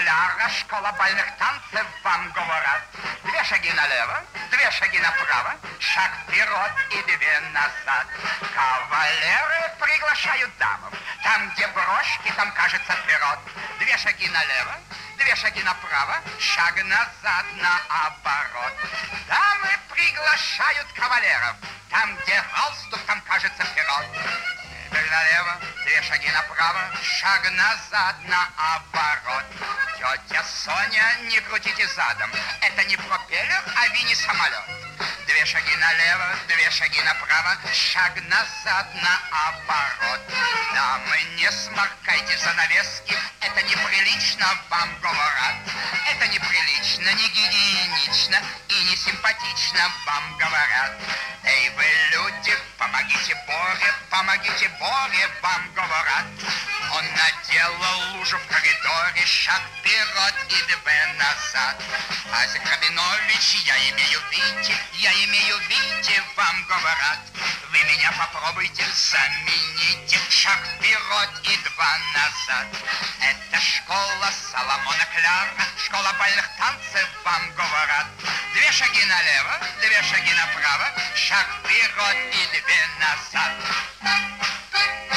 Кляра, школа бальных танцев вам говорят. 2 шаги налево, 2 шаги направо, шаг вперед и 2 назад. Кавалеры приглашают дамов. Там, где брошки, там, кажется, вперед. 2 шаги налево, 2 шаги направо, шаг назад наоборот. Дамы приглашают кавалеров. Там, где галстук, там, кажется, вперед. Теперь налево, 2 шаги направо, шаг назад наоборот. Тетя Соня, не крутите задом. Это не пропеллер, а мини-самолет. 2 шаги налево, 2 шаги направо, шаг назад наоборот. Дамы, не сморкайте занавески, это неприлично, вам говорят. Это неприлично, не гигиенично и не симпатично, вам говорят. Эй, вы люди, помогите Боре, вам говорят. Он наделал лужу в коридоре, шаг вперед и 2 назад. Азик Рабинович, я имею видите, вам говорят. Вы меня попробуйте, замените, шаг вперед и 2 назад. Это школа Соломона Кляра, школа бальных танцев, вам говорят. 2 шаги налево, 2 шаги направо, шаг вперед и 2 назад.